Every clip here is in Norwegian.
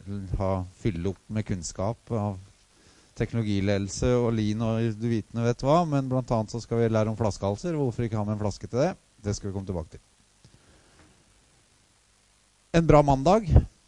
fylle opp med kunnskap av teknologiledelse og lean og du vitende vet hva, men blant annet så skal vi lære om flaskehalser, hvorfor ikke ha med en flaske til det? Det skal vi komme tilbake til. En bra mandag.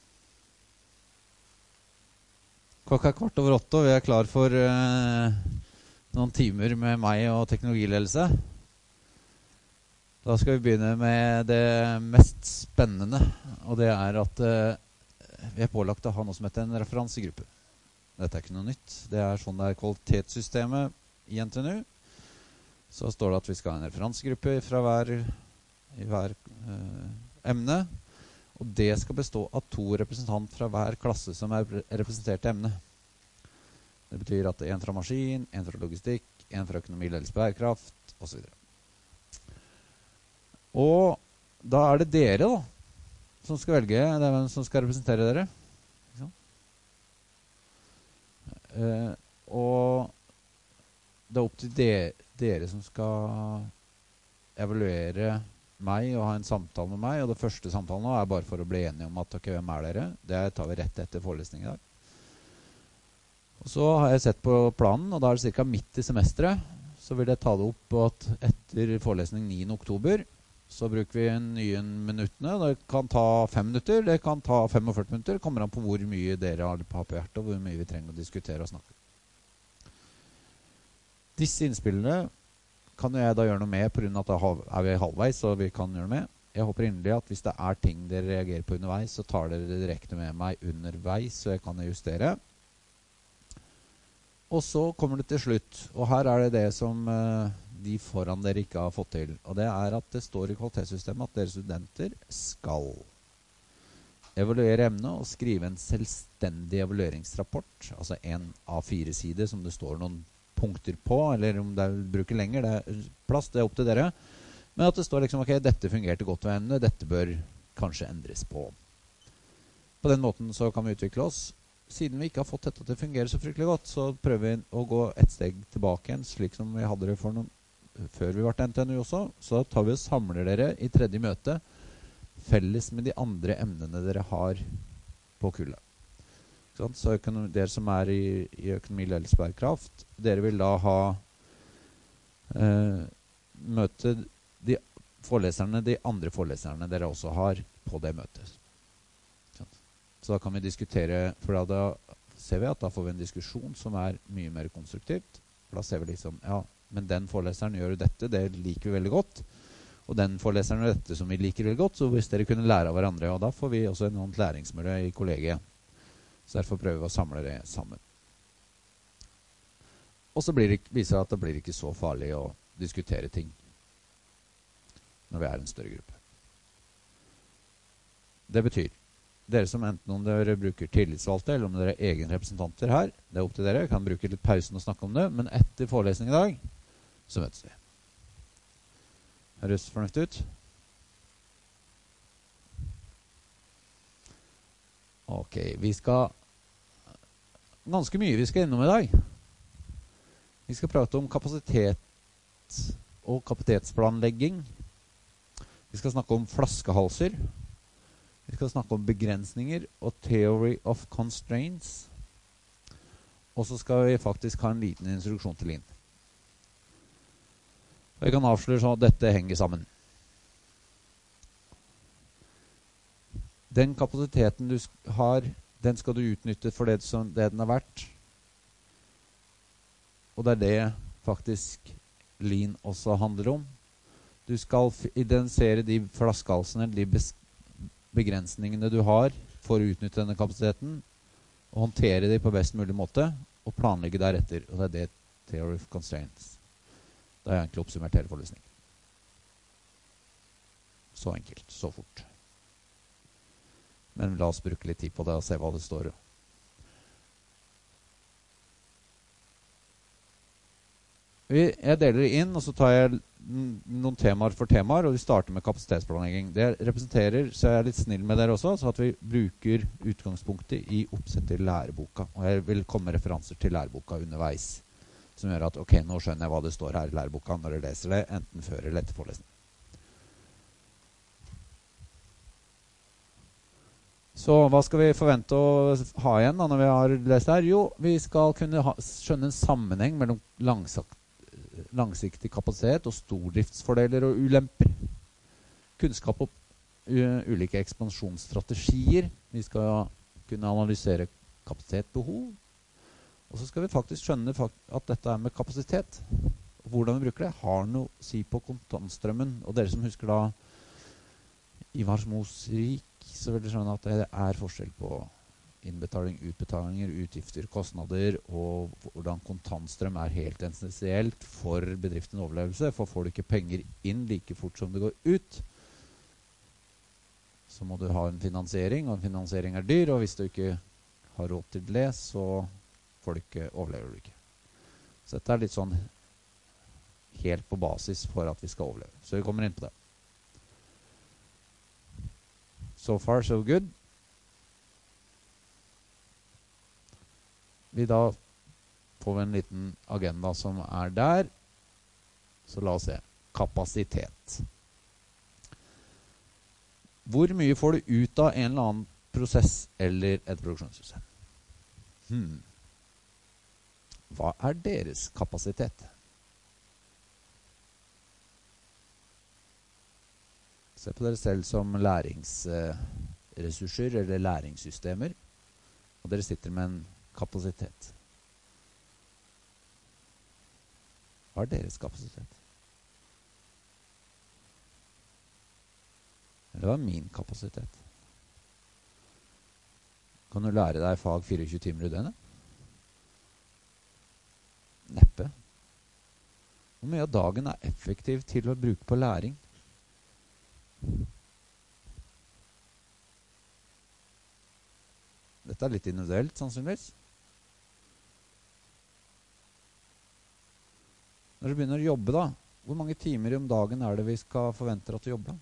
Klokka 7:15, og vi er klar for noen timer med meg og teknologiledelse. Da skal vi begynne med det mest spennende, og det er at vi er pålagt å ha noe som heter en referansegruppe. Dette er ikke noe nytt. Det er sånn det er kvalitetssystemet i NTNU. Så står det at vi skal ha en referansegruppe i hver emne, og det skal bestå av 2 representanter fra hver klasse som er representert i emne. Det betyr at en fra maskin, en fra logistikk, en fra økonomi, ledelse, bærekraft, og så videre. Og da er det dere da, som skal velge, det er hvem som skal representere dere. Og det er opp til dere som skal evaluere meg og ha en samtale med meg, og det første samtalen nå er bare for å bli enige om at ok, hvem er dere? Det tar vi rett etter forelesningen i dag. Og så har jeg sett på planen, og da er det cirka midt i semesteret, så vil jeg ta det opp at etter forelesning 9. oktober, så bruker vi nye minuttene. Det kan ta 5 minutter, det kan ta 45 minutter. Det kommer an på hvor mye dere har på hjertet, og hvor mye vi trenger å diskutere og snakke. Disse innspillene kan jeg da gjøre noe med, på grunn av at da er vi halvveis, så vi kan gjøre noe med. Jeg håper inderlig at hvis det er ting dere reagerer på underveis, så tar dere det direkte med meg underveis, så jeg kan justere. Og så kommer det til slutt, og her er det det som de foran dere ikke har fått til. Og det er at det står i kvalitetssystemet at dere studenter skal evaluere emnet og skrive en selvstendig evalueringsrapport, altså en A4-side som det står noen punkter på, eller om det bruker lenger, det er plass, det er opp til dere. Men at det står liksom, ok, dette fungerte godt ved emnet, dette bør kanskje endres på. På den måten så kan vi utvikle oss. Siden vi ikke har fått dette til å fungere så fryktelig godt, så prøver vi å gå et steg tilbake igjen, slik som vi hadde det for før vi var til NTNU også. Så tar vi og samler dere i 3. møte, felles med de andre emnene dere har på kullet. Så dere som er i økonomi, ledelse, bærekraft, dere vil da ha møte de andre foreleserne dere også har på det møtet. Så da kan vi diskutere, for da ser vi at da får vi en diskusjon som er mye mer konstruktivt. For da ser vi liksom, ja, men den foreleseren gjør dette, det liker vi veldig godt. Og den foreleseren gjør dette som vi liker veldig godt, så hvis dere kunne lære av hverandre, og da får vi også en annen læringsmiljø i kollegiet. Så derfor prøver vi å samle det sammen. Og så viser det at det blir ikke så farlig å diskutere ting når vi er en større gruppe. Det betyr, dere som enten om dere bruker tillitsvalgte, eller om dere er egen representanter her, det er opp til dere, kan bruke litt pausen og snakke om det, men etter forelesning i dag, så møtes vi. Høres fornuftig ut? Ok, vi skal ganske mye vi skal innom i dag. Vi skal prate om kapasitet og kapasitetsplanlegging. Vi skal snakke om flaskehalser. Vi skal snakke om begrensninger og theory of constraints. Og så skal vi faktisk ha en liten introduksjon til Lean. Og jeg kan avsløre sånn at dette henger sammen. Den kapasiteten du har, den skal du utnytte for det den er verdt. Og det er det faktisk Lean også handler om. Du skal identifisere de flaskehalsene, de begrensningene du har for å utnytte denne kapasiteten, og håndtere dem på best mulig måte, og planlegge deretter. Og det er det theory of constraints. Da har jeg egentlig oppsummert hele forelesningen. Så enkelt, så fort. Men la oss bruke litt tid på det og se hva det står. Jeg deler det inn, og så tar jeg noen temaer for temaer, og vi starter med kapasitetsplanlegging. Det representerer, så jeg er litt snill med dere også, så at vi bruker utgangspunktet i oppsett til læreboka. Og jeg vil komme med referanser til læreboka underveis, som gjør at, ok, nå skjønner jeg hva det står her i læreboka når jeg leser det, enten før eller etter forelesning. Så hva skal vi forvente å ha igjen da, når vi har lest her? Jo, vi skal kunne skjønne en sammenheng mellom langsiktig kapasitet og stordriftsfordeler og ulemper. Kunnskap om ulike ekspansjonsstrategier. Vi skal kunne analysere kapasitetsbehov. Og så skal vi faktisk skjønne at dette er med kapasitet. Og hvordan vi bruker det har noe å si på kontantstrømmen. Og dere som husker da Ivar Mosvik, så vil dere skjønne at det er forskjell på innbetaling, utbetalinger, utgifter, kostnader, og hvordan kontantstrøm er helt essensielt for bedriftens overlevelse. For får du ikke penger inn like fort som det går ut, så må du ha en finansiering, og en finansiering er dyr, og hvis du ikke har råd til det, så overlever du ikke. Så dette er litt sånn helt på basis for at vi skal overleve. Så vi kommer inn på det. So far, so good. Vi da får vi en liten agenda som er der. Så la oss se. Kapasitet. Hvor mye får du ut av en eller annen prosess eller et produksjonssystem? Hva er deres kapasitet? Se på dere selv som læringsressurser eller læringssystemer, og dere sitter med en kapasitet. Hva er deres kapasitet? Eller hva er min kapasitet? Kan du lære deg fag 24 timer i døgnet? Neppe. Hvor mye av dagen er effektiv til å bruke på læring? Dette er litt individuelt, sannsynligvis. Når du begynner å jobbe da, hvor mange timer om dagen er det vi skal forvente at du jobber?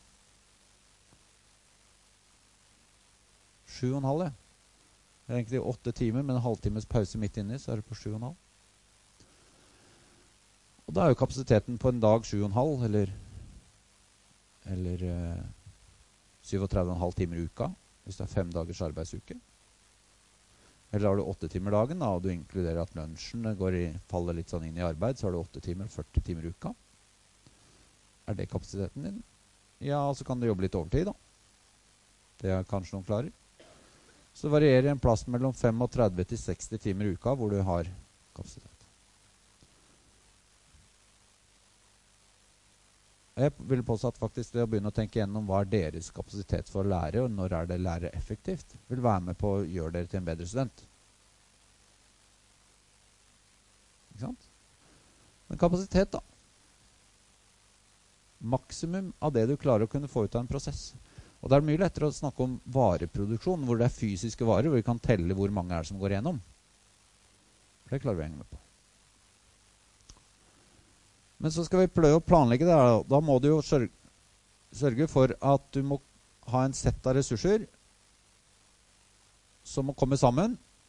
7,5, ja. Det er egentlig 8 timer, men en halvtimes pause midt inni, så er det på 7,5. Og da er jo kapasiteten på en dag 7,5, eller 37,5 timer i uka, hvis det er 5 dagers arbeidsuke. Eller har du 8 timer dagen, da, og du inkluderer at lunsjen faller litt sånn inn i arbeid, så har du 8 timer, 40 timer i uka. Er det kapasiteten din? Ja, så kan du jobbe litt overtid, da. Det er kanskje noen klarer. Så varierer en plass mellom 35 til 60 timer i uka hvor du har kapasitet. Jeg vil påstå at faktisk det å begynne å tenke gjennom hva er deres kapasitet for å lære, og når er det lære effektivt, vil være med på å gjøre dere til en bedre student. Ikke sant? Men kapasitet da. Maksimum av det du klarer å kunne få ut av en prosess. Og det er mye lettere å snakke om vareproduksjon, hvor det er fysiske varer, hvor vi kan telle hvor mange er det som går igjennom. For det klarer vi å henge med på. Men så skal vi prøve å planlegge det. Da må du jo sørge for at du må ha en sett av ressurser som må komme sammen,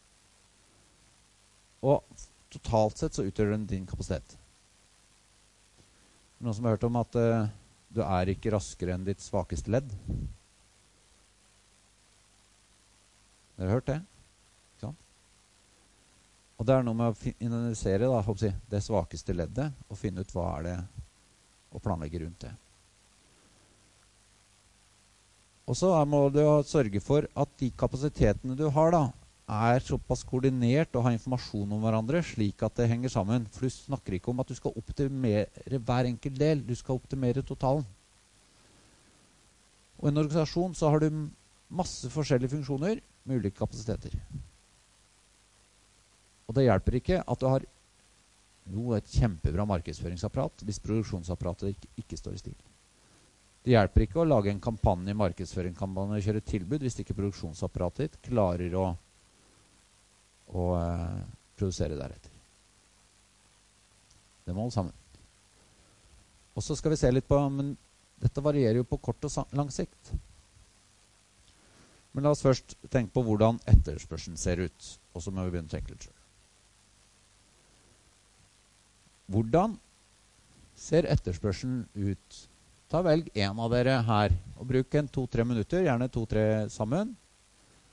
og totalt sett så utgjør den din kapasitet. Noen som har hørt om at du er ikke raskere enn ditt svakeste ledd. Dere har hørt det? Ikke sant? Og det er noe med å analysere da, det svakeste leddet, og finne ut hva er det, og planlegge rundt det. Og så må du sørge for at de kapasitetene du har da, er såpass koordinert og har informasjon om hverandre, slik at det henger sammen. For du snakker ikke om at du skal optimere hver enkelt del, du skal optimere totalen. Og i en organisasjon så har du masse forskjellige funksjoner med ulike kapasiteter. Og det hjelper ikke at du har et kjempebra markedsføringsapparat hvis produksjonsapparatet ikke står i stil. Det hjelper ikke å lage en kampanje, markedsføringskampanje, og kjøre tilbud hvis ikke produksjonsapparatet ditt klarer å produsere deretter. Det må holde sammen. Og så skal vi se litt på, men dette varierer jo på kort og lang sikt. Men la oss først tenke på hvordan etterspørselen ser ut, og så må vi begynne å tenke litt selv. Hvordan ser etterspørselen ut? Ta velg en av dere her, og bruk 2-3 minutter, gjerne 2-3 sammen,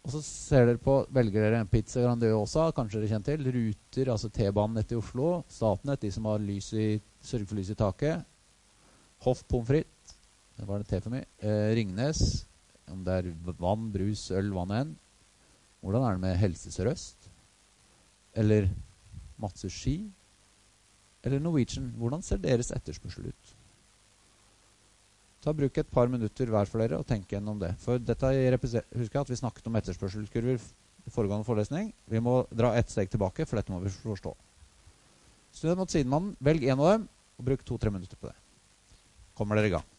Og så ser dere på, velger dere en Pizza Grandiosa, kanskje dere kjenner til, Ruter, altså T-banen nett i Oslo, Statnett, de som har sørger for lys i taket, Hoff pommes frites, det var det T for mye, Ringnes, om det er vann, brus, øl, vann enn. Hvordan er det med Helse Sør-Øst? Eller Matsushi? Eller Norwegian? Hvordan ser deres etterspørsel ut? Bruk et par minutter hver for dere og tenk gjennom det. For dette husker jeg at vi snakket om etterspørselskurver i foregående forelesning. Vi må dra ett steg tilbake, for dette må vi forstå. Snu deg mot sidemannen, velg en av dem, og bruk 2-3 minutter på det. Kommer dere i gang.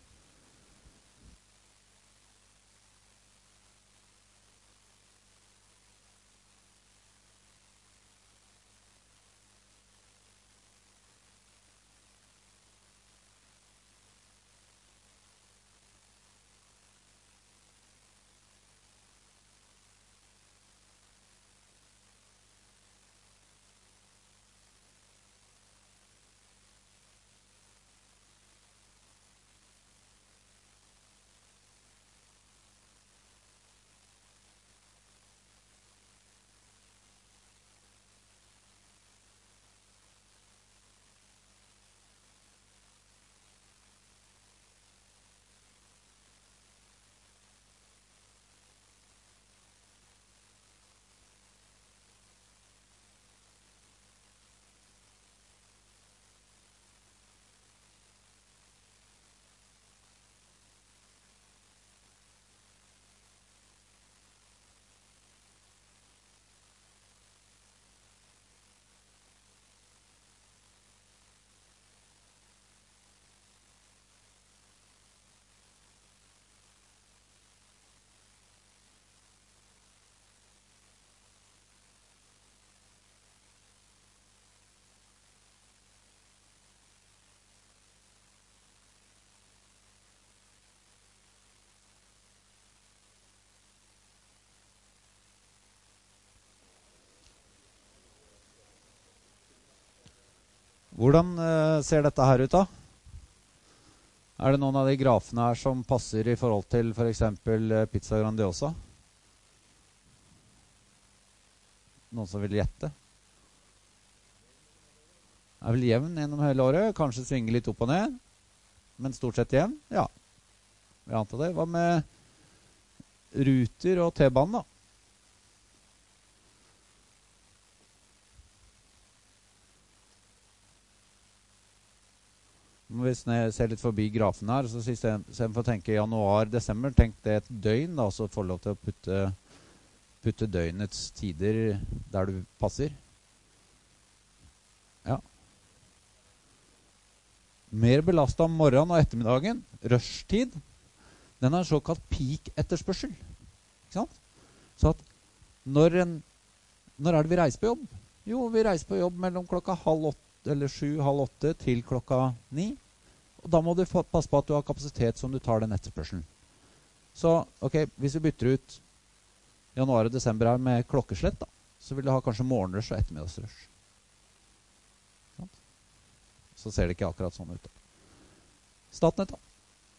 Hvordan ser dette her ut da? Er det noen av de grafene her som passer i forhold til for eksempel Pizza Grandiosa? Noen som vil gjette? Er vel jevn gjennom hele året, kanskje svinger litt opp og ned, men stort sett jevn, ja. Vi antar det. Hva med Ruter og T-banen da? Hvis jeg ser litt forbi grafen her, så istedenfor å tenke januar, desember, tenk det et døgn, da, så får du lov til å putte døgnets tider der du passer. Ja. Mer belastet om morgenen og ettermiddagen, rushtid, den er en såkalt peak-etterspørsel. Ikke sant? Så at når er det vi reiser på jobb? Jo, vi reiser på jobb mellom klokka 7:30 eller 7:30 til klokka 9. Og da må du passe på at du har kapasitet som du tar den etterspørselen. Så, ok, hvis vi bytter ut januar og desember her med klokkeslett, da, så vil du ha kanskje morgenrush og ettermiddagsrush. Så ser det ikke akkurat sånn ut. Statnett, da.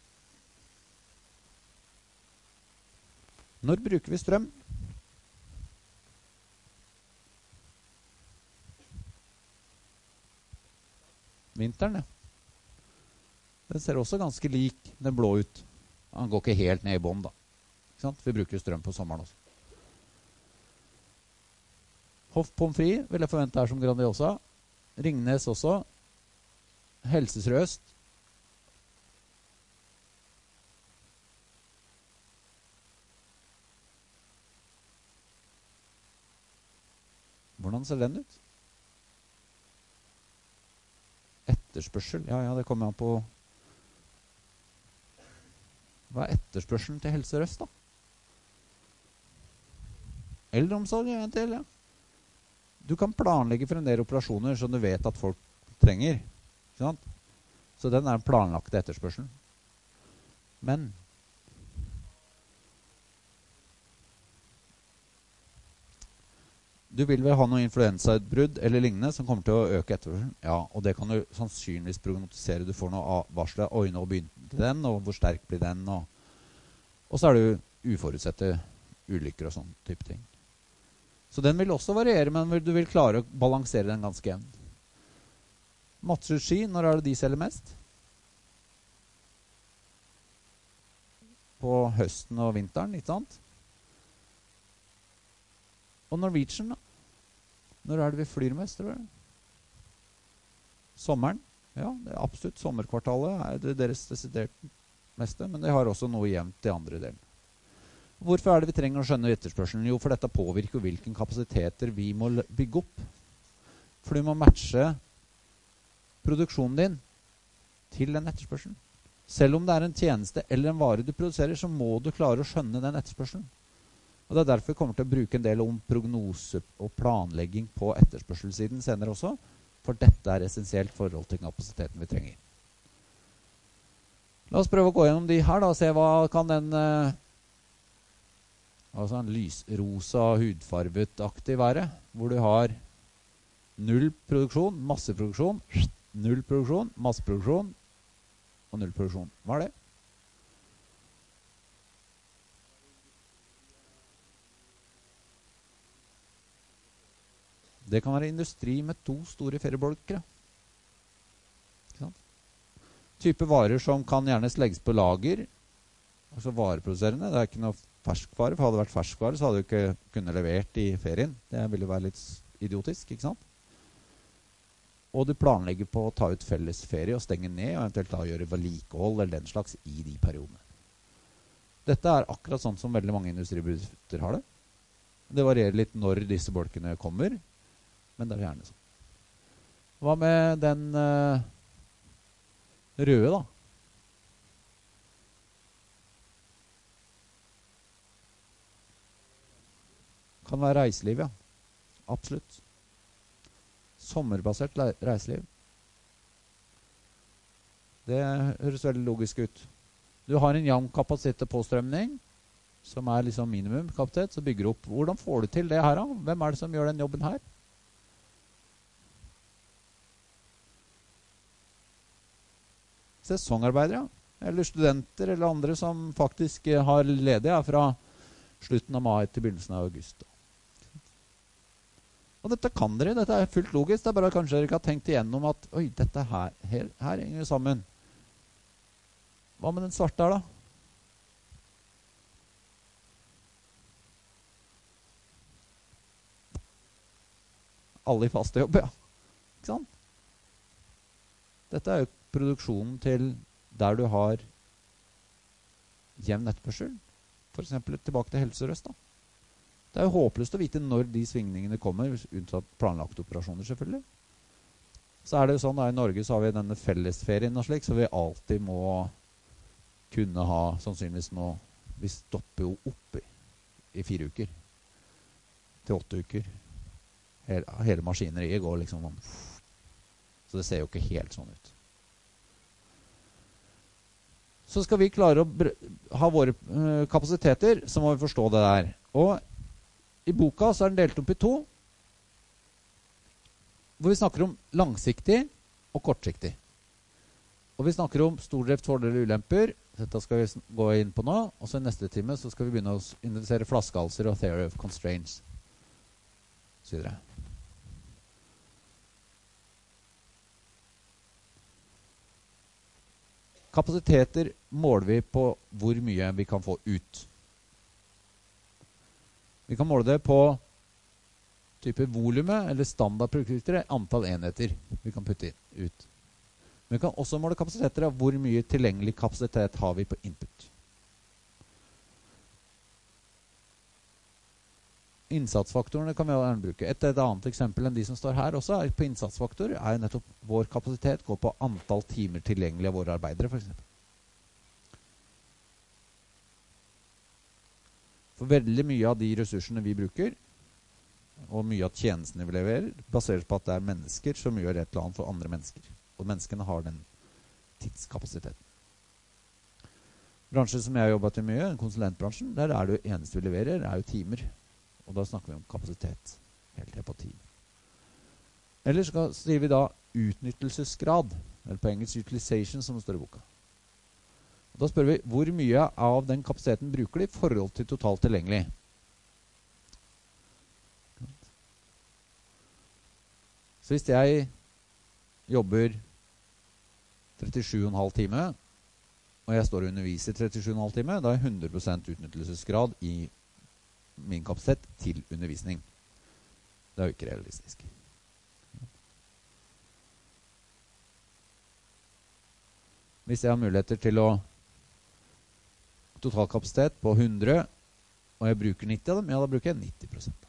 Når bruker vi strøm? Vinteren, ja. Den ser også ganske lik den blå ut. Han går ikke helt ned i bånd, da. Ikke sant? Vi bruker strøm på sommeren også. Hoff pommes frites vil jeg forvente her som Grandiosa. Ringnes også. Helse Sør-Øst. Hvordan ser den ut? Etterspørsel, ja, det kommer an på. Hva er etterspørselen til Helse Sør-Øst da? Eldreomsorg, en til, ja. Du kan planlegge for en del operasjoner som du vet at folk trenger. Ikke sant? Så den er en planlagte etterspørsel. Men du vil vel ha noe influensautbrudd eller lignende som kommer til å øke etterspørselen? Ja, og det kan du sannsynligvis prognostisere. Du får noe varsler, øyne og begynne til den, og hvor sterk blir den. Og så er det jo uforutsette ulykker og sånn type ting. Så den vil også variere, men du vil klare å balansere den ganske jevn. Matsushi, når er det de selger mest? På høsten og vinteren, ikke sant? Og Norwegian, da? Når er det vi flyr mest, tror du? Sommeren? Ja, det er absolutt. Sommerkvartalet er det deres desidert meste, men de har også noe jevnt i andre delen. Hvorfor er det vi trenger å skjønne etterspørselen? Jo, for dette påvirker hvilke kapasiteter vi må bygge opp. For du må matche produksjonen din til den etterspørselen. Selv om det er en tjeneste eller en vare du produserer, så må du klare å skjønne den etterspørselen. Og det er derfor vi kommer til å bruke en del om prognose og planlegging på etterspørselssiden senere også, for dette er essensielt forhold til kapasiteten vi trenger. La oss prøve å gå gjennom de her da, og se hva kan den altså en lysrosa hudfarvet-aktig være, hvor du har null produksjon, masseproduksjon, null produksjon, masseproduksjon og null produksjon. Hva er det? Det kan være industri med 2 store feriebolker. Type varer som kan gjerne legges på lager, altså vareproduserende. Det er ikke noe ferskvare, for hadde det vært ferskvare så hadde du ikke kunnet levert i ferien. Det ville være litt idiotisk, ikke sant? Og du planlegger på å ta ut felles ferie og stenge ned, og eventuelt da gjøre vedlikehold eller den slags i de periodene. Dette er akkurat sånn som veldig mange industribedrifter har det. Det varierer litt når disse bolkene kommer, men det er gjerne sånn. Hva med den røde da? Kan være reiseliv, ja. Absolutt. Sommerbasert reiseliv. Det høres veldig logisk ut. Du har en jevn kapasitet påstrømning, som er liksom minimum kapasitet, så bygger du opp. Hvordan får du til det her da? Hvem er det som gjør den jobben her? Sesongarbeidere, eller studenter, eller andre som faktisk har ledige fra slutten av mai til begynnelsen av august. Og dette kan dere, dette er fullt logisk, det er bare kanskje dere ikke har tenkt igjennom at, oi, dette her henger jo sammen. Hva med den svarte her da? Alle i faste jobb, ja. Ikke sant? Dette er jo produksjonen til der du har jevn etterspørsel. For eksempel tilbake til Helse Sør-Øst da. Det er jo håpløst å vite når de svingningene kommer, unntatt planlagte operasjoner selvfølgelig. Så er det jo sånn da, i Norge så har vi denne fellesferien og slik, så vi alltid må kunne ha, sannsynligvis nå, vi stopper jo opp i 4 uker, til 8 uker. Hele maskineriet går liksom om. Så det ser jo ikke helt sånn ut. Så skal vi klare å ha våre kapasiteter, så må vi forstå det der. Og i boka så er den delt opp i 2, hvor vi snakker om langsiktig og kortsiktig. Og vi snakker om stordrift, fordeler og ulemper. Dette skal vi gå inn på nå, og så i neste time så skal vi begynne å identifisere flaskehalser og theory of constraints. Så videre. Kapasiteter måler vi på hvor mye vi kan få ut. Vi kan måle det på type volumet eller standardprodukter, antall enheter vi kan putte ut. Men vi kan også måle kapasiteter av hvor mye tilgjengelig kapasitet har vi på input. Innsatsfaktorene kan vi gjerne bruke. Et annet eksempel enn de som står her også er på innsatsfaktor, er nettopp vår kapasitet går på antall timer tilgjengelig av våre arbeidere, for eksempel. For veldig mye av de ressursene vi bruker, og mye av tjenestene vi leverer, baseres på at det er mennesker som gjør et eller annet for andre mennesker. Og menneskene har den tidskapasiteten. Bransjer som jeg har jobbet i mye, konsulentbransjen, der er det jo eneste vi leverer, er jo timer. Og da snakker vi om kapasitet, helt til på time. Eller så sier vi da utnyttelsesgrad, eller på engelsk utilization som det står i boka. Og da spør vi hvor mye av den kapasiteten bruker de i forhold til totalt tilgjengelig. Så hvis jeg jobber 37,5 time, og jeg står og underviser 37,5 time, da er 100% utnyttelsesgrad i min kapasitet til undervisning. Det er jo ikke realistisk. Hvis jeg har muligheter til å totalkapasitet på 100, og jeg bruker 90 av dem, ja, da bruker jeg 90%.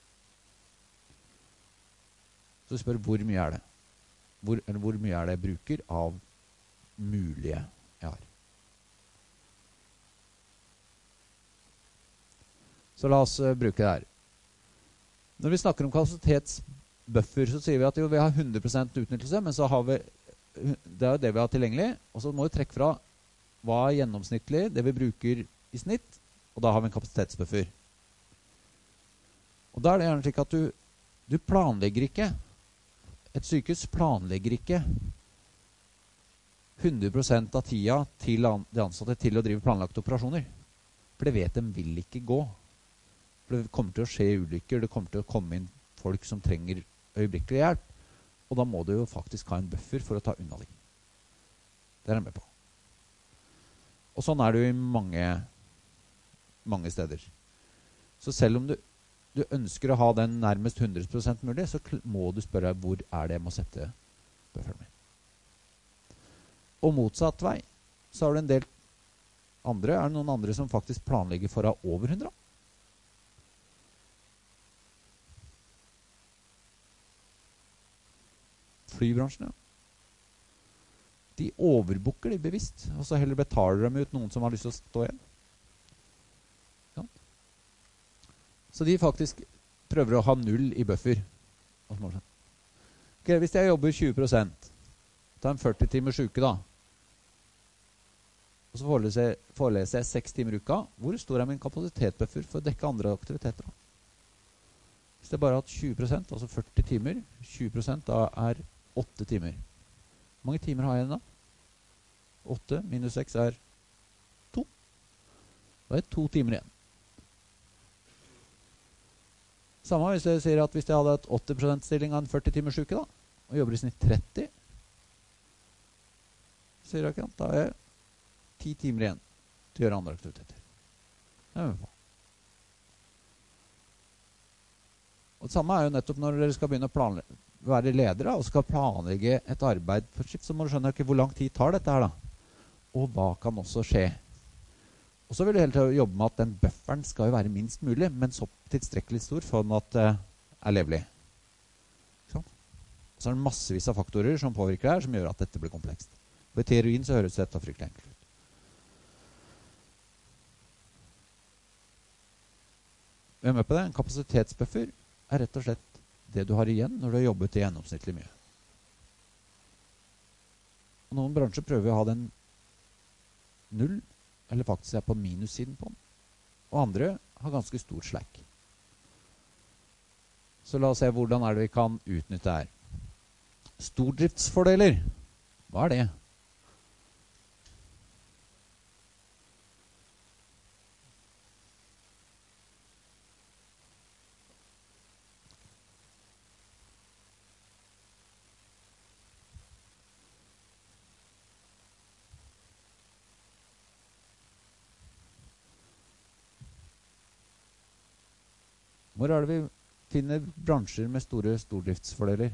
Så spør hvor mye er det? Hvor mye er det jeg bruker av mulige jeg har? Så la oss bruke det her. Når vi snakker om kapasitetsbuffer, så sier vi at jo, vi har 100% utnyttelse, men så har vi, det er jo det vi har tilgjengelig, og så må vi trekke fra hva er gjennomsnittlig, det vi bruker i snitt, og da har vi en kapasitetsbuffer. Og da er det gjerne slik at du planlegger ikke. Et sykehus planlegger ikke 100% av tida til de ansatte til å drive planlagte operasjoner. For det vet de vil ikke gå. For det kommer til å skje ulykker, det kommer til å komme inn folk som trenger øyeblikkelig hjelp, og da må du jo faktisk ha en buffer for å ta unna dem. Det er jeg med på. Og sånn er det jo i mange steder. Så selv om du ønsker å ha den nærmest 100% mulig, så må du spørre hvor er det jeg må sette bufferen min. Og motsatt vei, så har du en del andre. Er det noen andre som faktisk planlegger for å ha over 100? Flybransjen, ja. De overbukker de bevisst, og så heller betaler de ut noen som har lyst til å stå igjen. Ja. Så de faktisk prøver å ha 0 i buffer. Okay, hvis jeg jobber 20%, tar en 40 timers uke da, og så foreleser jeg 6 timer i uka, hvor stor er min kapasitetsbuffer for å dekke andre aktiviteter da? Hvis jeg bare har hatt 20%, altså 40 timer, 20% da er 8 timer. Hvor mange timer har jeg igjen da? 8 minus 6 er 2. Da er det 2 timer igjen. Samme hvis jeg sier at hvis jeg hadde et 80% stilling av en 40 timers uke da, og jobber i snitt 30, sier jeg ikke, da er jeg 10 timer igjen til å gjøre andre aktiviteter. Det er med på. Og det samme er jo nettopp når dere skal begynne å være ledere og skal planlegge et arbeid for skift, så må du skjønne ikke hvor lang tid tar dette her da. Og hva kan også skje. Og så vil du hele tiden jobbe med at den bufferen skal jo være minst mulig, men så tilstrekkelig stor for at det er levelig. Sånn. Så er det massevis av faktorer som påvirker her, som gjør at dette blir komplekst. Og i teorien så høres dette fryktelig enkelt ut. Vi er med på det. En kapasitetsbuffer er rett og slett det du har igjen når du har jobbet i gjennomsnittlig mye. Og noen bransjer prøver å ha den 0, eller faktisk er på minussiden på den. Og andre har ganske stor slack. Så la oss se hvordan er det vi kan utnytte her. Stordriftsfordeler. Hva er det? Hvor er det vi finner bransjer med store stordriftsfordeler?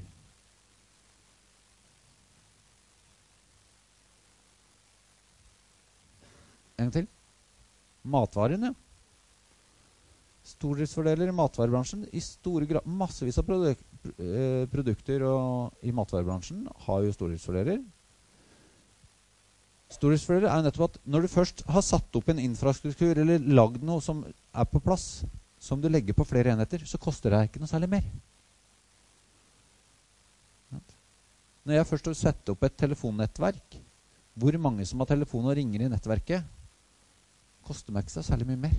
En gang til. Matvarene. Stordriftsfordeler i matvarebransjen. I store grad, massevis av produkter i matvarebransjen har jo stordriftsfordeler. Stordriftsfordeler er jo nettopp at når du først har satt opp en infrastruktur eller lagd noe som er på plass, som du legger på flere enheter, så koster det ikke noe særlig mer. Når jeg først har sett opp et telefonnettverk, hvor mange som har telefon og ringer i nettverket, koster meg ikke så særlig mye mer.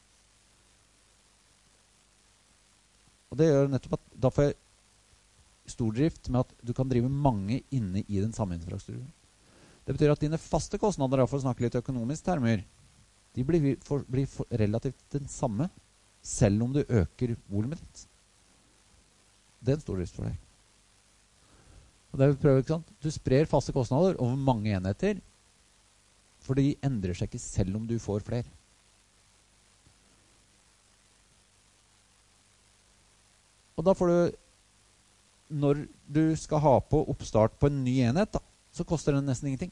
Og det gjør nettopp at da får jeg stordrift med at du kan drive mange inne i den samme infrastrukturen. Det betyr at dine faste kostnader, for å snakke litt økonomisk termer, de blir relativt den samme, selv om du øker volumet ditt. Det er en stordriftsfordel. Og det vi prøver, ikke sant? Du sprer faste kostnader over mange enheter, for de endrer seg ikke selv om du får flere. Og da får du, når du skal ha på oppstart på en ny enhet, da, så koster den nesten ingenting.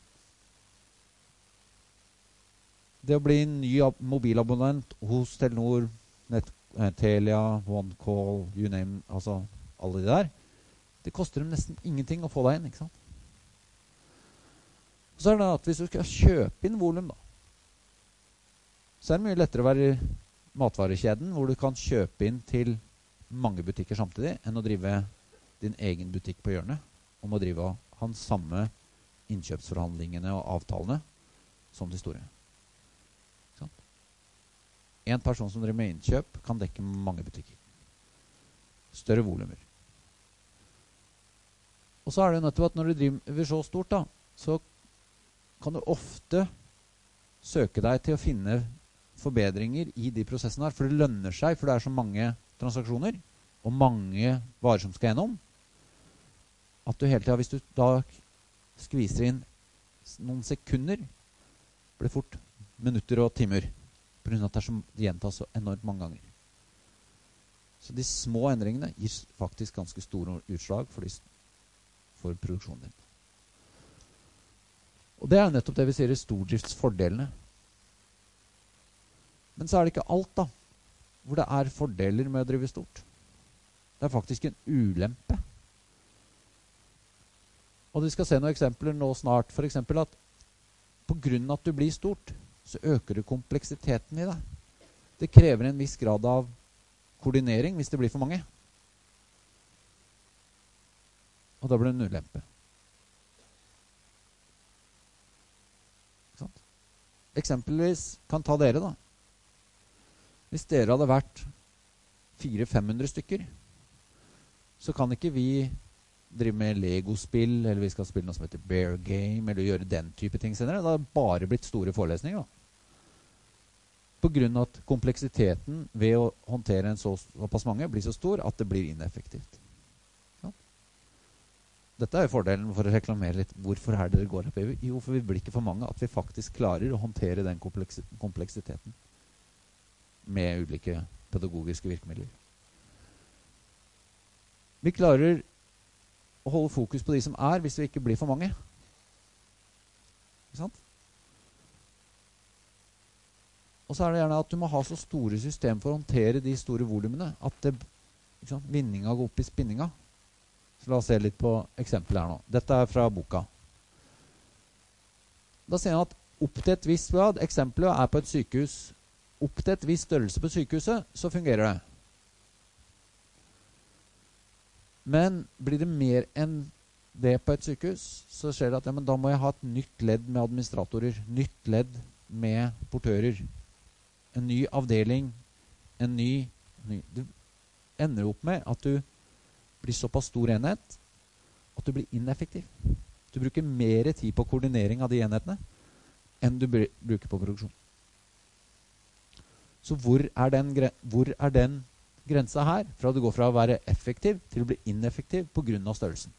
Det å bli en ny mobilabonnent hos Telenor, Telia, OneCall, you name, altså alle de der, det koster dem nesten ingenting å få deg inn, ikke sant? Og så er det at hvis du skal kjøpe inn volum, da, så er det mye lettere å være i matvarekjeden, hvor du kan kjøpe inn til mange butikker samtidig, enn å drive din egen butikk på hjørnet, om å drive hans samme innkjøpsforhandlingene og avtalene som de store. En person som driver med innkjøp kan dekke mange butikker. Større volumer. Og så er det nettopp at når du driver så stort, da, så kan du ofte søke deg til å finne forbedringer i de prosessene her, for det lønner seg, for det er så mange transaksjoner, og mange varer som skal gjennom, at du hele tiden, hvis du da skviser inn noen sekunder, blir fort minutter og timer, på grunn av at det gjentas så enormt mange ganger. Så de små endringene gir faktisk ganske store utslag for produksjonen din. Og det er nettopp det vi sier i stordriftsfordelene. Men så er det ikke alt da, hvor det er fordeler med å drive stort. Det er faktisk en ulempe. Og vi skal se noen eksempler nå snart. For eksempel at på grunn av at du blir stort, så øker det kompleksiteten i deg. Det krever en viss grad av koordinering hvis det blir for mange. Og da blir det en ulempe. Eksempelvis kan ta dere da. Hvis dere hadde vært 400-500 stykker, så kan ikke vi drive med Lego-spill, eller vi skal spille noe som heter Bear Game, eller gjøre den type ting senere. Det har bare blitt store forelesninger da. På grunn av at kompleksiteten ved å håndtere en såpass mange blir så stor at det blir ineffektivt. Ja. Dette er jo fordelen for å reklamere litt. Hvorfor er det går opp? Jo, for vi blir ikke for mange, at vi faktisk klarer å håndtere den kompleksiteten med ulike pedagogiske virkemidler. Vi klarer å holde fokus på de som er, hvis vi ikke blir for mange. Ikke sant? Og så er det gjerne at du må ha så store system for å håndtere de store volumene, at vinninga går opp i spinninga. Så la oss se litt på eksempelet her nå. Dette er fra boka. Da sier han at opp til et visst grad, eksempelet er på et sykehus, opp til et visst størrelse på sykehuset, så fungerer det. Men blir det mer enn det på et sykehus, så skjer det at ja, men da må jeg ha et nytt ledd med administratorer, nytt ledd med portører, en ny avdeling, en ny. Du ender opp med at du blir såpass stor enhet at du blir ineffektiv. Du bruker mer tid på koordinering av de enhetene enn du bruker på produksjon. Så hvor er den grensa her, fra du går fra å være effektiv til å bli ineffektiv på grunn av størrelsen?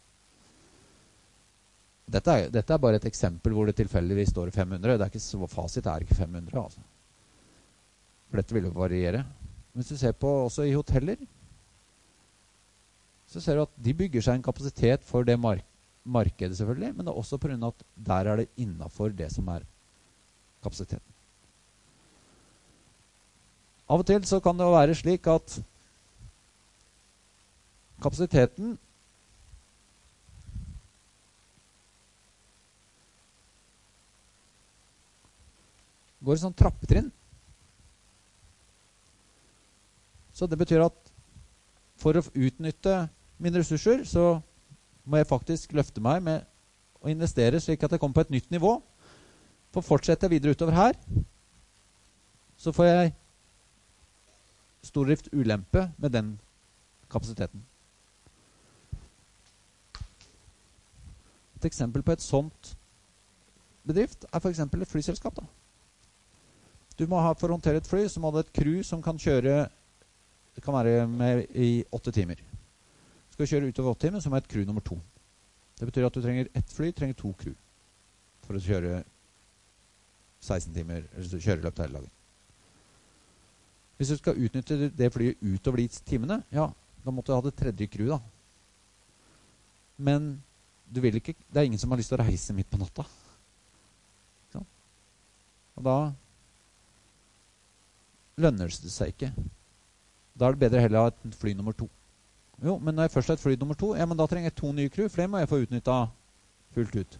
Dette er bare et eksempel hvor det tilfeldigvis står 500. Det er ikke så fasit, det er ikke 500 altså. For dette vil jo variere. Men hvis du ser på også i hoteller, så ser du at de bygger seg en kapasitet for det markedet selvfølgelig, men det er også på grunn av at der er det innenfor det som er kapasiteten. Av og til så kan det jo være slik at kapasiteten går i sånn trappetrinn. Så det betyr at for å utnytte mine ressurser, så må jeg faktisk løfte meg med å investere slik at jeg kommer på et nytt nivå. For fortsetter jeg videre utover her, så får jeg stordrift ulempe med den kapasiteten. Et eksempel på et sånt bedrift er for eksempel et flyselskap da. Du må ha, for å håndtere et fly, så må du ha et crew som kan kjøre, det kan være med i 8 timer. Skal du kjøre utover 8 timer, så må du ha et crew nummer 2. Det betyr at du trenger ett fly, trenger 2 crew for å kjøre 16 timer, eller kjøre i løpet av hele dagen. Hvis du skal utnytte det flyet utover de timene, ja, da måtte du ha det tredje crew da. Men du vil ikke, det er ingen som har lyst til å reise midt på natta. Ja. Og da lønner det seg ikke. Da er det bedre heller å ha et fly nummer 2. Jo, men når jeg først har et fly nummer 2, ja, men da trenger jeg 2 nye crew, for det må jeg få utnyttet fullt ut.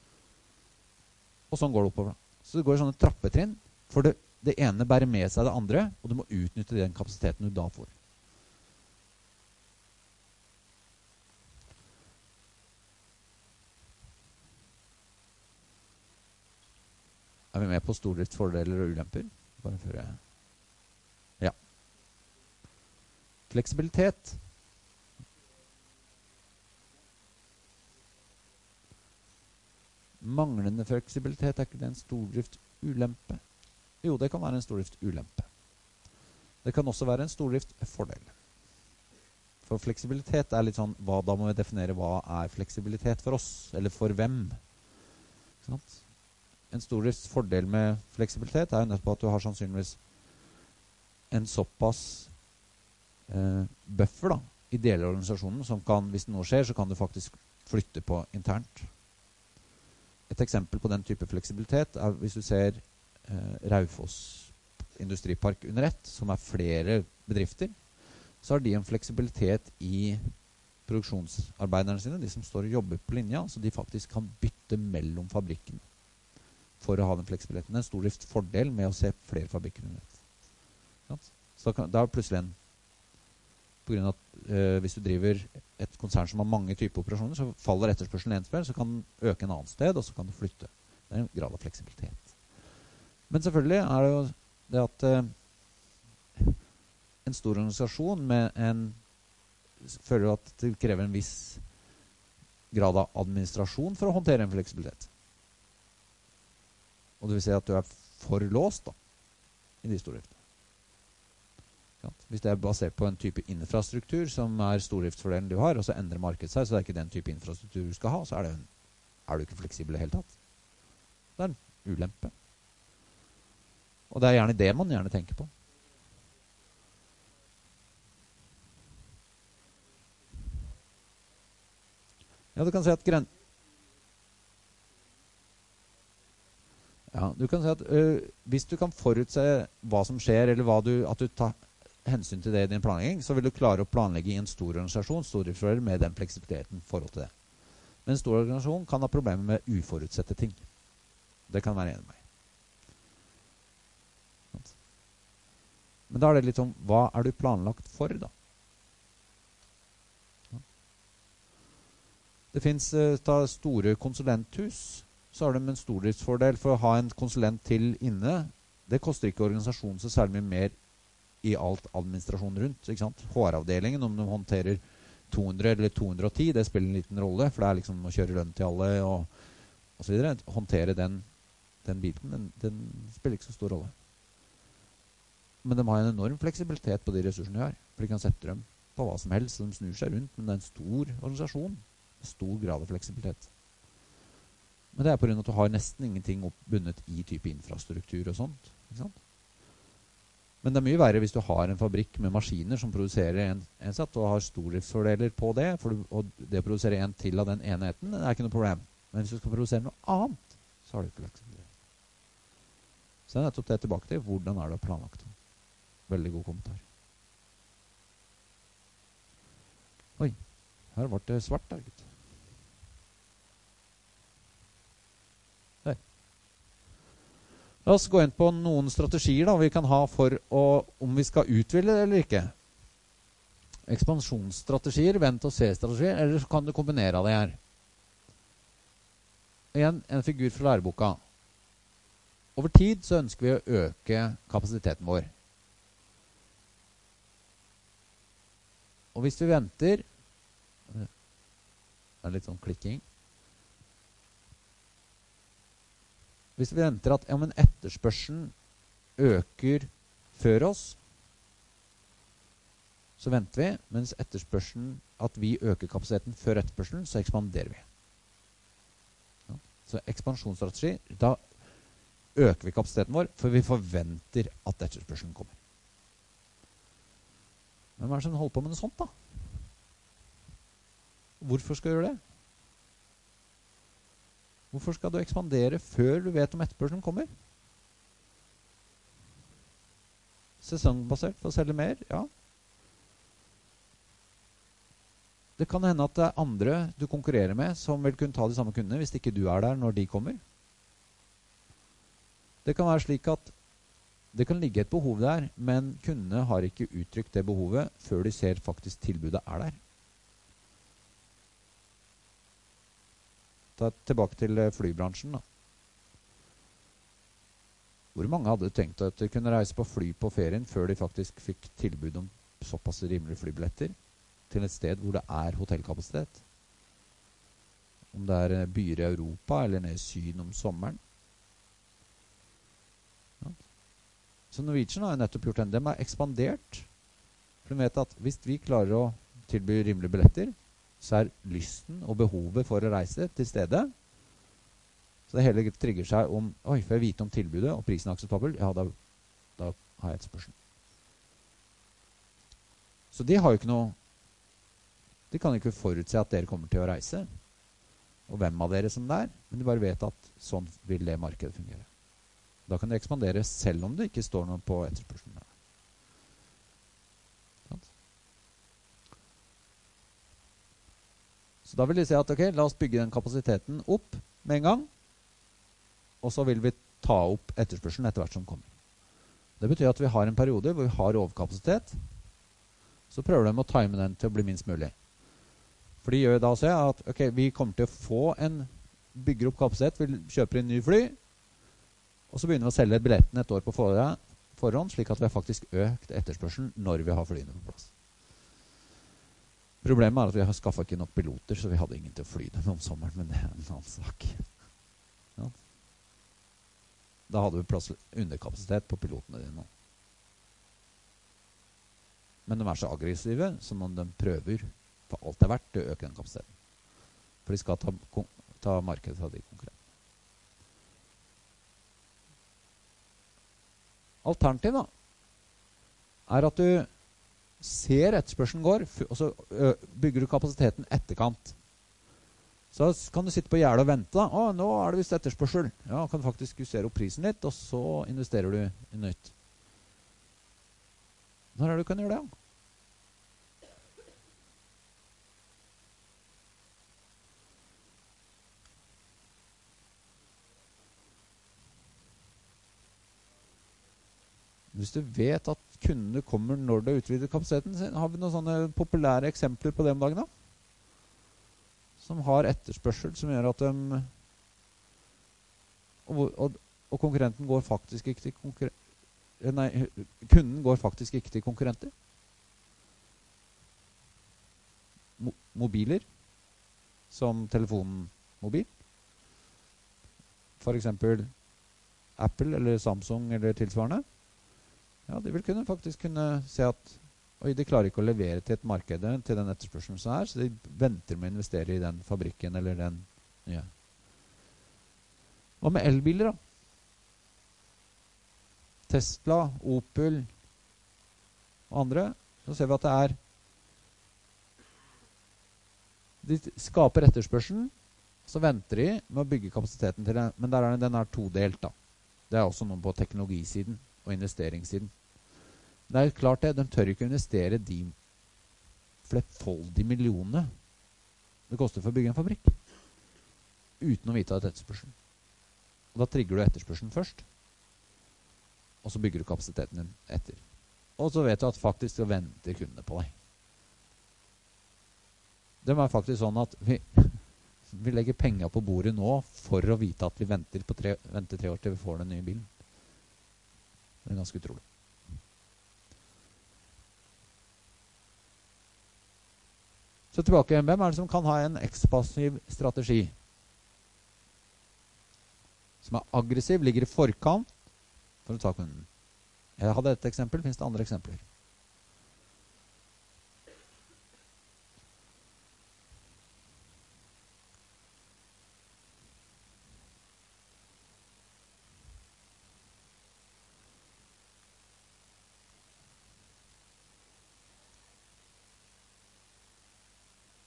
Og sånn går det oppover. Så det går i sånne trappetrinn, for det ene bærer med seg det andre, og du må utnytte den kapasiteten du da får. Er vi med på stordriftsfordeler og ulemper? Bare før jeg... Ja. Fleksibilitet. Manglende fleksibilitet, er ikke det en stordrift-ulempe? Jo, det kan være en stordrift-ulempe. Det kan også være en stordrift-fordel. For fleksibilitet er litt sånn, da må vi definere hva er fleksibilitet for oss, eller for hvem. En stordriftsfordel med fleksibilitet er jo nettopp at du har sannsynligvis en såpass buffer da, i deler av organisasjonen, som kan, hvis noe skjer, så kan du faktisk flytte på internt. Et eksempel på den type fleksibilitet er hvis du ser Raufoss industripark under ett, som er flere bedrifter, så har de en fleksibilitet i produksjonsarbeiderne sine, de som står og jobber på linja, så de faktisk kan bytte mellom fabrikken for å ha den fleksibiliteten. Det er en stordriftsfordel med å se flere fabrikker under ett. Så da er det plutselig en, på grunn av at hvis du driver et konsern som har mange typer operasjoner, så faller etterspørselen en sted, så kan den øke en annen sted, og så kan du flytte. Det er en grad av fleksibilitet. Men selvfølgelig er det jo det at en stor organisasjon føler at det krever en viss grad av administrasjon for å håndtere en fleksibilitet. Og det vil si at du er for låst da, i de stordriftene. Hvis det er basert på en type infrastruktur som er stordriftsfordelen du har, og så endrer markedet seg, så det er ikke den type infrastruktur du skal ha, så er du ikke fleksibel i hele tatt. Det er en ulempe. Og det er gjerne det man gjerne tenker på. Ja, du kan si at du kan si at hvis du kan forutse hva som skjer, eller at du tar hensyn til det i din planlegging, så vil du klare å planlegge i en stor organisasjon, stordriftsfordeler, med den fleksibiliteten i forhold til det. Men en stor organisasjon kan ha problemer med uforutsette ting. Det kan være enig med meg. Men da er det litt sånn, hva er du planlagt for da? Det finnes store konsulenthus, så har de en stordriftsfordel for å ha en konsulent til inne. Det koster ikke organisasjonen så særlig mye mer i alt administrasjon rundt, ikke sant? HR-avdelingen, om de håndterer 200 eller 210, det spiller en liten rolle, for det er liksom å kjøre lønn til alle og så videre. Håndtere den biten, den spiller ikke så stor rolle. Men de har en enorm fleksibilitet på de ressursene de har, for de kan sette dem på hva som helst, så de snur seg rundt, men det er en stor organisasjon, en stor grad av fleksibilitet. Men det er på grunn av at du har nesten ingenting oppbundet i type infrastruktur og sånt, ikke sant? Men det er mye verre hvis du har en fabrikk med maskiner som produserer en sett, og har stordriftsfordeler på det, og det å produsere en til av den enheten, det er ikke noe problem. Men hvis du skal produsere noe annet, så har du ikke fleksibilitet. Så det er nettopp det tilbake til, hvordan er det planlagt? Veldig god kommentar. Oi, her ble det svart der, gutt. La oss gå inn på noen strategier da, vi kan ha for om vi skal utvide det eller ikke. Ekspansjonsstrategier, vent- og se-strategier, eller så kan du kombinere det her. Igjen, en figur fra læreboka. Over tid så ønsker vi å øke kapasiteten vår. Og hvis vi venter, det er litt sånn klikking, hvis vi venter at etterspørselen øker før oss, så venter vi, mens etterspørselen, at vi øker kapasiteten før etterspørselen, så ekspanderer vi. Så ekspansjonsstrategi, da øker vi kapasiteten vår, for vi forventer at etterspørselen kommer. Men hva er det som holder på med noe sånt da? Hvorfor skal du gjøre det? Hvorfor skal du ekspandere før du vet om etterspørselen kommer? Sesongbasert for å selge mer, ja. Det kan hende at det er andre du konkurrerer med som vil kunne ta de samme kundene hvis ikke du er der når de kommer. Det kan være slik at det kan ligge et behov der, men kundene har ikke uttrykt det behovet før de ser faktisk tilbudet er der. Tilbake til flybransjen da. Hvor mange hadde tenkt at de kunne reise på fly på ferien før de faktisk fikk tilbud om såpass rimelige flybilletter til et sted hvor det er hotellkapasitet? Om det er byer i Europa eller nede i Syden om sommeren. Ja. Så Norwegian har jo nettopp gjort en. De er ekspandert. For de vet at hvis vi klarer å tilby rimelige billetter, så er lysten og behovet for å reise til stede. Så det hele trigger seg om, oi, får jeg vite om tilbudet og prisen er akseptabel? Ja, da har jeg et spørsmål. Så de har jo ikke noe, de kan ikke forutse at dere kommer til å reise, og hvem av dere som det er, men de bare vet at sånn vil det markedet fungere. Da kan de ekspandere selv om det ikke står noe på etterspørselen. Så da vil de si at, ok, la oss bygge den kapasiteten opp med en gang, og så vil vi ta opp etterspørselen etter hvert som kommer. Det betyr at vi har en periode hvor vi har overkapasitet, så prøver de å time den til å bli minst mulig. For de gjør da også at, ok, vi kommer til å få bygger opp kapasitet, vi kjøper en ny fly, og så begynner vi å selge billettene et år på forhånd, slik at vi har faktisk økt etterspørselen når vi har flyene på plass. Problemet er at vi har skaffet ikke nok piloter, så vi hadde ingen til å fly dem om sommeren, men det er en annen sak. Ja. Da hadde vi plass underkapasitet på pilotene dine nå. Men de er så aggressive, som om de prøver for alt det er verdt til å øke den kapasiteten. For de skal ta markedet fra de konkurrentene. Alternativ da, er at du ser etterspørselen går, og så bygger du kapasiteten etterkant. Så kan du sitte på gjerdet og vente da. Å, nå er det visst etterspørsel. Ja, kan du faktisk justere opp prisen litt, og så investerer du i nytt. Når er det du kan gjøre det? Hvis du vet at kundene kommer når du utvider kapasiteten, har vi noen sånne populære eksempler på det om dagen da? Som har etterspørsel, som gjør at de og konkurrenten går faktisk ikke til kunden går faktisk ikke til konkurrenter. Mobiler, som telefonmobil. For eksempel Apple eller Samsung eller tilsvarende. Ja, de vil faktisk kunne se at oi, de klarer ikke å levere til et marked til den etterspørselen som er, så de venter med å investere i den fabrikken eller den nye. Hva med elbiler da? Tesla, Opel og andre, så ser vi at det er de skaper etterspørselen, så venter de med å bygge kapasiteten til det, men den er todelt da. Det er også noe på teknologisiden og investeringssiden. Det er klart det, de tør ikke investere de flerfoldige millionene det koster for å bygge en fabrikk, uten å vite at etterspørselen. Og da trigger du etterspørselen først, og så bygger du kapasiteten din etter. Og så vet du at faktisk så venter kundene på deg. Det er faktisk sånn at vi legger penger på bordet nå for å vite at vi venter 3 år til vi får den nye bilen. Det er ganske utrolig. Så tilbake igjen, hvem er det som kan ha en ekspansiv strategi? Som er aggressiv, ligger i forkant for å ta kunden. Jeg hadde et eksempel, finnes det andre eksempler?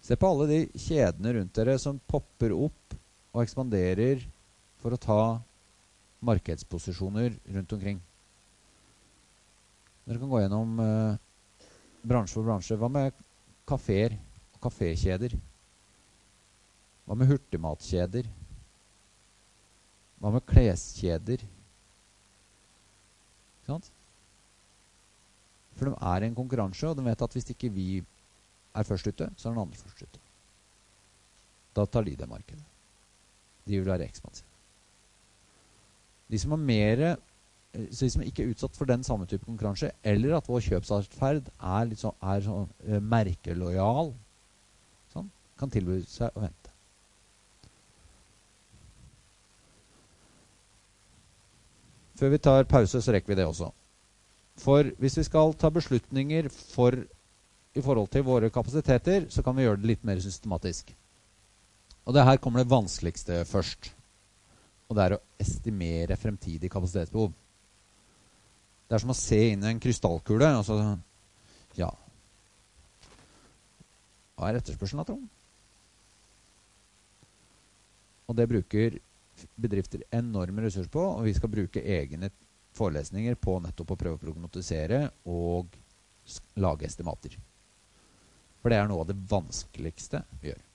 Se på alle de kjedene rundt dere som popper opp og ekspanderer for å ta markedsposisjoner rundt omkring. Dere kan gå gjennom bransje for bransje. Hva med kaféer og kafékjeder? Hva med hurtigmatkjeder? Hva med kleskjeder? Ikke sant? For de er i en konkurranse, og de vet at hvis ikke vi er først ute, så er den andre først ute. Da tar de det markedet. De vil være ekspansive. De som ikke er utsatt for den samme type konkurranse, eller at vår kjøpsatferd er merkelojal, sånn, kan tilby seg å vente. Før vi tar pause, så rekker vi det også. For hvis vi skal ta beslutninger i forhold til våre kapasiteter, så kan vi gjøre det litt mer systematisk. Og det her kommer det vanskeligste først. Og det er å estimere fremtidig kapasitetsbehov. Det er som å se inn i en krystallkule. Altså, ja. Hva er etterspørselen av tron? Og det bruker bedrifter enorme ressurser på, og vi skal bruke egne forelesninger på nettopp å prøve å prognotisere og lage estimater. For det er noe av det vanskeligste vi gjør.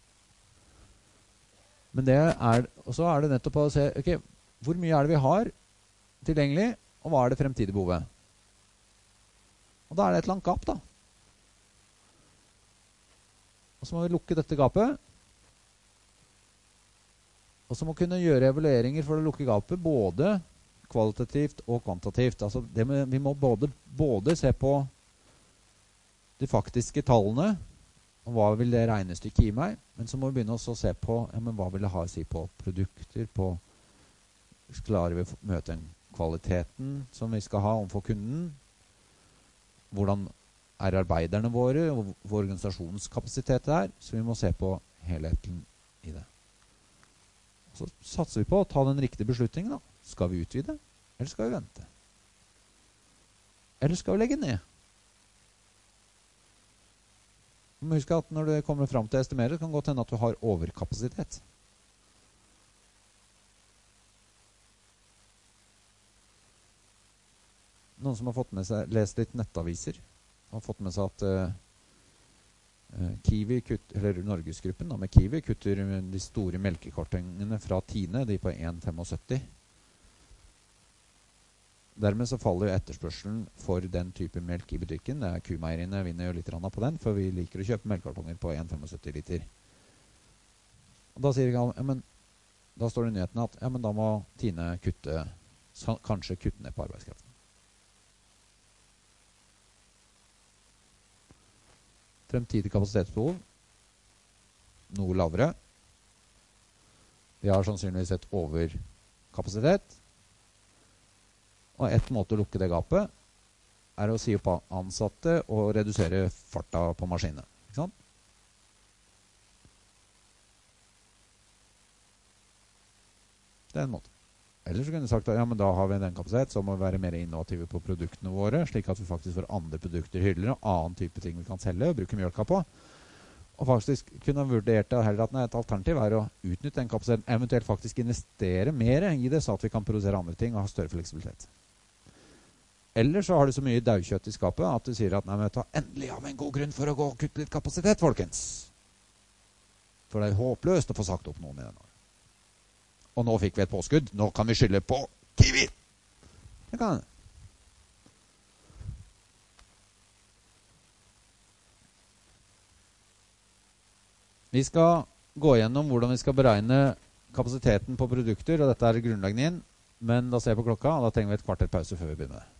Men så er det nettopp å se, ok, hvor mye er det vi har tilgjengelig, og hva er det fremtidige behovet? Og da er det et langt gap da. Og så må vi lukke dette gapet. Og så må vi kunne gjøre evalueringer for å lukke gapet, både kvalitativt og kvantitativt. Altså vi må både se på de faktiske tallene, og hva vil det regnestykket gi meg, men så må vi begynne også å se på hva vil det ha å si på produkter, på klarer vi å møte den kvaliteten som vi skal ha overfor kunden, hvordan er arbeiderne våre, og hvor organisasjonens kapasitet er, så vi må se på helheten i det. Så satser vi på å ta den riktige beslutningen da. Skal vi utvide, eller skal vi vente? Eller skal vi legge ned? Du må huske at når du kommer frem til å estimere, det kan godt hende at du har overkapasitet. Noen som har fått med seg, lest litt nettaviser, har fått med seg at Kiwi eller Norgesgruppen med Kiwi kutter de store melkekartongene fra Tine, de på 1,75. Dermed så faller jo etterspørselen for den type melk i butikken. Det er kumeieriene vinner jo litt på den, for vi liker å kjøpe melkekartonger på 1,75 liter. Og da sier de, da står det i nyheten at da må Tine kanskje kutte ned på arbeidskraften. Fremtidig kapasitetsbehov noe lavere. Vi har sannsynligvis et overkapasitet. Og et måte å lukke det gapet er å si opp ansatte og redusere farta på maskinene. Ikke sant? Det er en måte. Ellers så kunne jeg sagt at da har vi den kapasitet, så må vi være mer innovative på produktene våre, slik at vi faktisk får andre produkter i hyller og annen type ting vi kan selge og bruke mjølka på. Og faktisk kunne vurdert det heller at et alternativ er å utnytte den kapasiteten, eventuelt faktisk investere mer i det, så at vi kan produsere andre ting og ha større fleksibilitet. Eller så har du så mye daukjøtt i skapet at du sier at endelig har vi en god grunn for å gå og kutte litt kapasitet, folkens. For det er håpløst å få sagt opp noen i denne. Og nå fikk vi et påskudd. Nå kan vi skylde på Kiwi. Det kan. Vi skal gå gjennom hvordan vi skal beregne kapasiteten på produkter, og dette er grunnlaget inn. Men da ser jeg på klokka, og da trenger vi et kvarter pause før vi begynner.